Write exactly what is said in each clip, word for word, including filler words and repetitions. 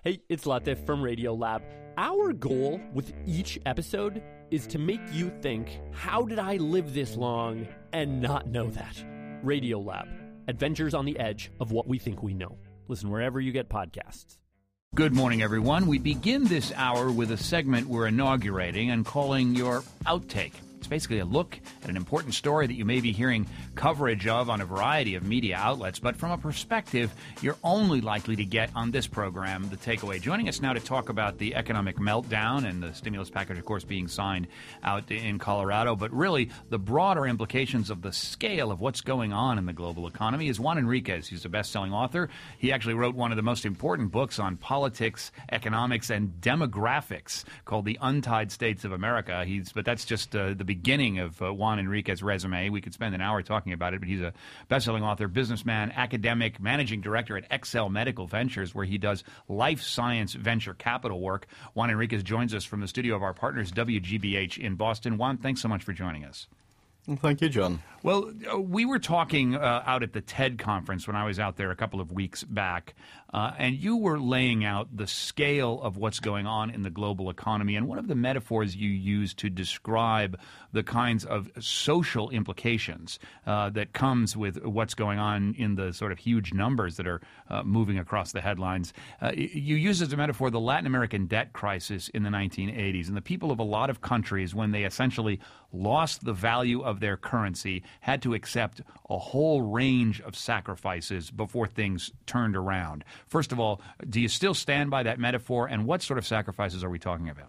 Hey, it's Latif from Radiolab. Our goal with each episode is to make you think, how did I live this long and not know that? Radiolab, adventures on the edge of what we think we know. Listen wherever you get podcasts. Good morning, everyone. We begin this hour with a segment we're inaugurating and calling your Outtake. It's basically a look at an important story that you may be hearing coverage of on a variety of media outlets, but from a perspective you're only likely to get on this program, The Takeaway. Joining us now to talk about the economic meltdown and the stimulus package, of course, being signed out in Colorado, but really the broader implications of the scale of what's going on in the global economy is Juan Enriquez. He's a best-selling author. He actually wrote one of the most important books on politics, economics, and demographics called The Untied States of America. He's, but that's just uh, the beginning of uh, Juan Enriquez's resume. We could spend an hour talking about it, but he's a best-selling author, businessman, academic, managing director at Excel Medical Ventures, where he does life science venture capital work. Juan Enriquez joins us from the studio of our partners, W G B H in Boston. Juan, thanks so much for joining us. Well, thank you, John. Well, uh, we were talking uh, out at the TED conference when I was out there a couple of weeks back, uh, and you were laying out the scale of what's going on in the global economy. And one of the metaphors you used to describe the kinds of social implications uh, that comes with what's going on in the sort of huge numbers that are uh, moving across the headlines, uh, you used as a metaphor the Latin American debt crisis in the nineteen eighties. And the people of a lot of countries, when they essentially lost the value of their currency, had to accept a whole range of sacrifices before things turned around. First of all, do you still stand by that metaphor, and what sort of sacrifices are we talking about?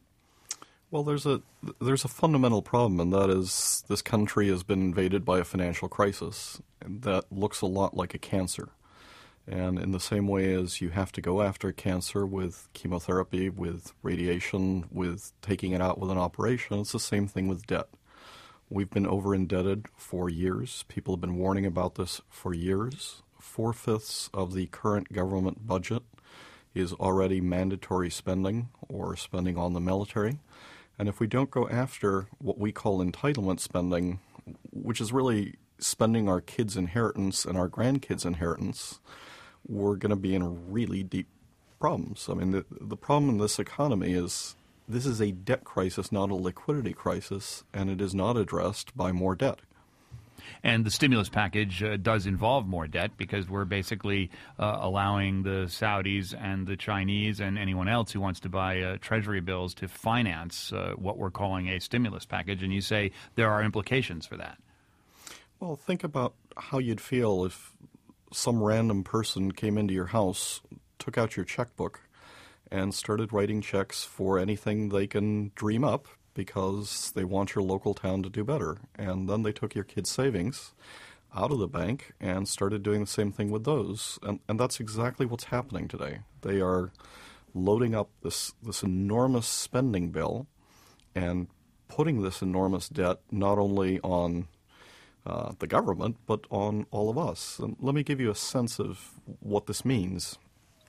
Well, there's a there's a fundamental problem, and that is this country has been invaded by a financial crisis that looks a lot like a cancer. And in the same way as you have to go after cancer with chemotherapy, with radiation, with taking it out with an operation, it's the same thing with debt. We've been over-indebted for years. People have been warning about this for years. Four-fifths of the current government budget is already mandatory spending or spending on the military. And if we don't go after what we call entitlement spending, which is really spending our kids' inheritance and our grandkids' inheritance, we're going to be in really deep problems. I mean, the, the problem in this economy is this is a debt crisis, not a liquidity crisis, and it is not addressed by more debt. And the stimulus package uh, does involve more debt because we're basically uh, allowing the Saudis and the Chinese and anyone else who wants to buy uh, treasury bills to finance uh, what we're calling a stimulus package. And you say there are implications for that. Well, think about how you'd feel if some random person came into your house, took out your checkbook, and started writing checks for anything they can dream up because they want your local town to do better. And then they took your kids' savings out of the bank and started doing the same thing with those. And, and that's exactly what's happening today. They are loading up this, this enormous spending bill and putting this enormous debt not only on uh, the government but on all of us. And let me give you a sense of what this means.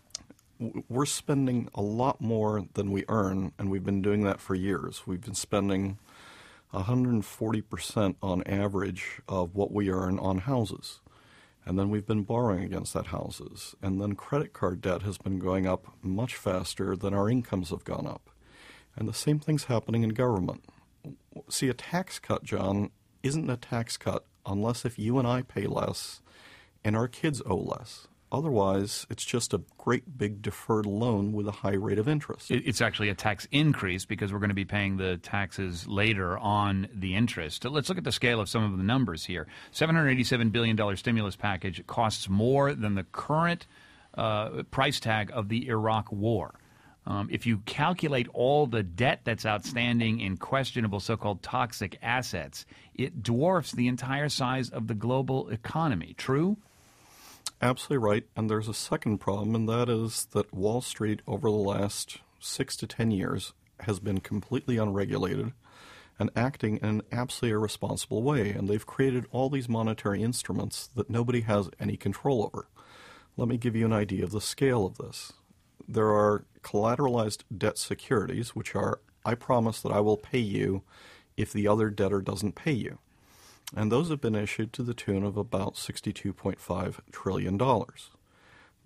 We're spending a lot more than we earn, and we've been doing that for years. We've been spending one hundred forty percent on average of what we earn on houses. And then we've been borrowing against that houses. And then credit card debt has been going up much faster than our incomes have gone up. And the same thing's happening in government. See, a tax cut, John, isn't a tax cut unless if you and I pay less and our kids owe less. Otherwise, it's just a great big deferred loan with a high rate of interest. It's actually a tax increase because we're going to be paying the taxes later on the interest. Let's look at the scale of some of the numbers here. seven hundred eighty-seven billion dollars stimulus package costs more than the current uh, price tag of the Iraq War. Um, if you calculate all the debt that's outstanding in questionable so-called toxic assets, it dwarfs the entire size of the global economy. True? Absolutely right. And there's a second problem, and that is that Wall Street over the last six to ten years has been completely unregulated and acting in an absolutely irresponsible way. And they've created all these monetary instruments that nobody has any control over. Let me give you an idea of the scale of this. There are collateralized debt securities, which are, I promise that I will pay you if the other debtor doesn't pay you. And those have been issued to the tune of about sixty-two point five trillion dollars.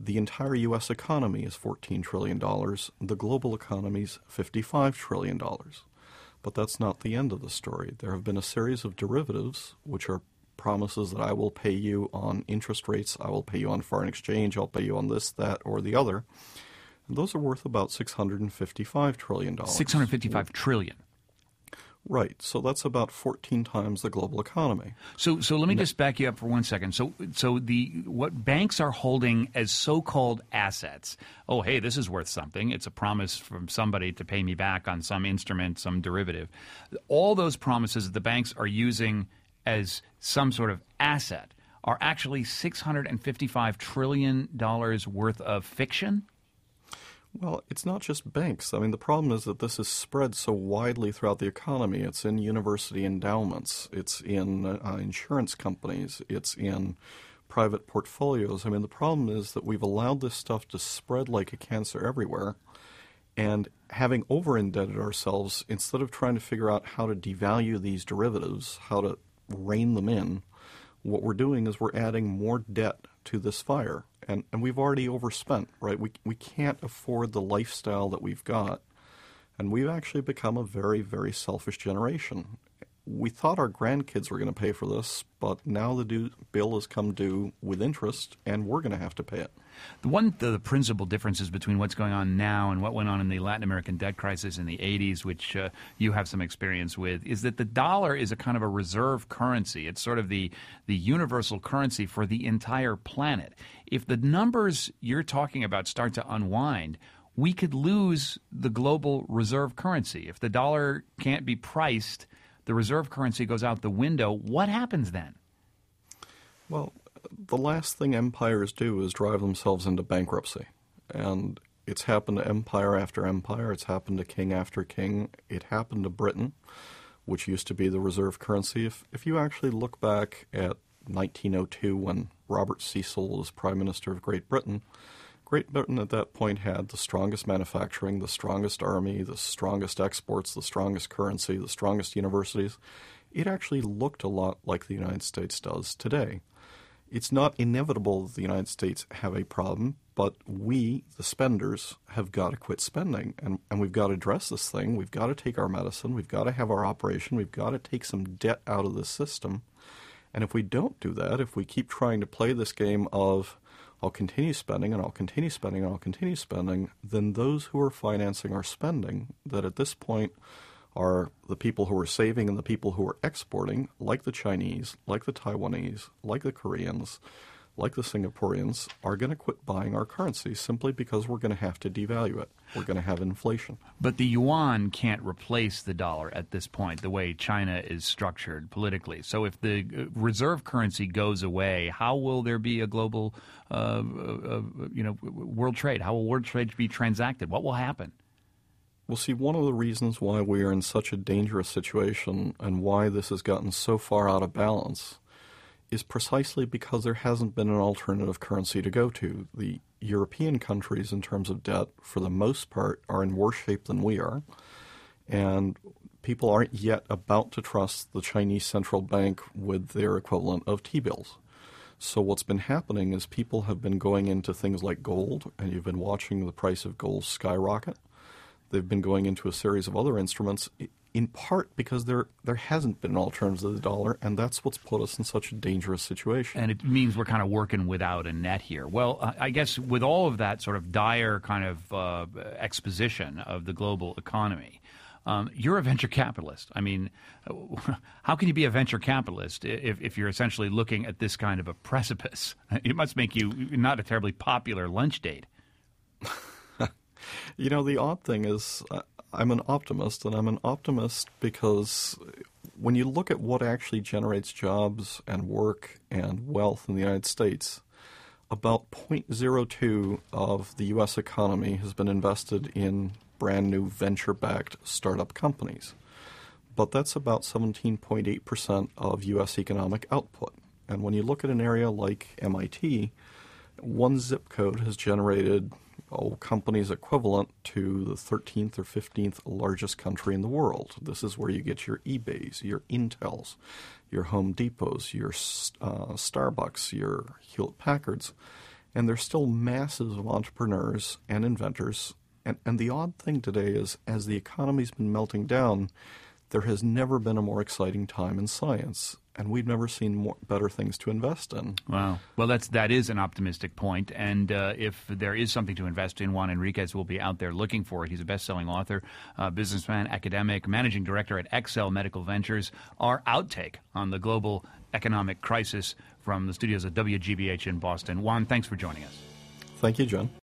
the entire U S economy is fourteen trillion dollars. The global economy is fifty-five trillion dollars. But that's not the end of the story. There have been a series of derivatives, which are promises that I will pay you on interest rates, I will pay you on foreign exchange, I'll pay you on this, that, or the other. And those are worth about six hundred fifty-five trillion dollars. six hundred fifty-five trillion dollars. Right. So that's about fourteen times the global economy. So so let me just back you up for one second. So so the what banks are holding as so-called assets, oh, hey, this is worth something. It's a promise from somebody to pay me back on some instrument, some derivative. All those promises that the banks are using as some sort of asset are actually six hundred fifty-five trillion dollars worth of fiction? Well, it's not just banks. I mean, the problem is that this is spread so widely throughout the economy. It's in university endowments. It's in uh, insurance companies. It's in private portfolios. I mean, the problem is that we've allowed this stuff to spread like a cancer everywhere. And having over-indebted ourselves, instead of trying to figure out how to devalue these derivatives, how to rein them in, what we're doing is we're adding more debt to this fire. And and we've already overspent, right? We we can't afford the lifestyle that we've got. And we've actually become a very, very selfish generation. We thought our grandkids were going to pay for this, but now the due, bill has come due with interest, and we're going to have to pay it. The one the, the principal differences between what's going on now and what went on in the Latin American debt crisis in the eighties, which uh, you have some experience with, is that the dollar is a kind of a reserve currency. It's sort of the, the universal currency for the entire planet. If the numbers you're talking about start to unwind, we could lose the global reserve currency. If the dollar can't be priced, the reserve currency goes out the window. What happens then? Well, the last thing empires do is drive themselves into bankruptcy. And it's happened to empire after empire. It's happened to king after king. It happened to Britain, which used to be the reserve currency. If, if you actually look back at nineteen oh two when Robert Cecil was Prime Minister of Great Britain, Great Britain at that point had the strongest manufacturing, the strongest army, the strongest exports, the strongest currency, the strongest universities. It actually looked a lot like the United States does today. It's not inevitable that the United States have a problem, but we, the spenders, have got to quit spending, and, and we've got to address this thing. We've got to take our medicine. We've got to have our operation. We've got to take some debt out of the system. And if we don't do that, if we keep trying to play this game of I'll continue spending and I'll continue spending and I'll continue spending, then those who are financing our spending, that at this point are the people who are saving and the people who are exporting, like the Chinese, like the Taiwanese, like the Koreans, like the Singaporeans, are going to quit buying our currency simply because we're going to have to devalue it. We're going to have inflation. But the yuan can't replace the dollar at this point, the way China is structured politically. So if the reserve currency goes away, how will there be a global, uh, uh, you know, world trade? How will world trade be transacted? What will happen? Well, see, one of the reasons why we are in such a dangerous situation and why this has gotten so far out of balance is precisely because there hasn't been an alternative currency to go to. The European countries, in terms of debt, for the most part, are in worse shape than we are. And people aren't yet about to trust the Chinese central bank with their equivalent of T-bills. So what's been happening is people have been going into things like gold, and you've been watching the price of gold skyrocket. They've been going into a series of other instruments, in part because there there hasn't been an alternative to the dollar, and that's what's put us in such a dangerous situation. And it means we're kind of working without a net here. Well, I guess with all of that sort of dire kind of uh, exposition of the global economy, um, you're a venture capitalist. I mean, how can you be a venture capitalist if, if you're essentially looking at this kind of a precipice? It must make you not a terribly popular lunch date. You know, the odd thing is uh, I'm an optimist, and I'm an optimist because when you look at what actually generates jobs and work and wealth in the United States, about zero point zero two of the U S economy has been invested in brand new venture-backed startup companies. But that's about seventeen point eight percent of U S economic output. And when you look at an area like M I T, one zip code has generated oh, companies equivalent to the thirteenth or fifteenth largest country in the world. This is where you get your eBays, your Intels, your Home Depots, your uh, Starbucks, your Hewlett-Packards. And there's still masses of entrepreneurs and inventors. And, and the odd thing today is, as the economy's been melting down, there has never been a more exciting time in science. And we've never seen more, better things to invest in. Wow. Well, that's, that is an optimistic point. And uh, if there is something to invest in, Juan Enriquez will be out there looking for it. He's a best-selling author, uh, businessman, academic, managing director at Excel Medical Ventures. Our outtake on the global economic crisis from the studios of W G B H in Boston. Juan, thanks for joining us. Thank you, John.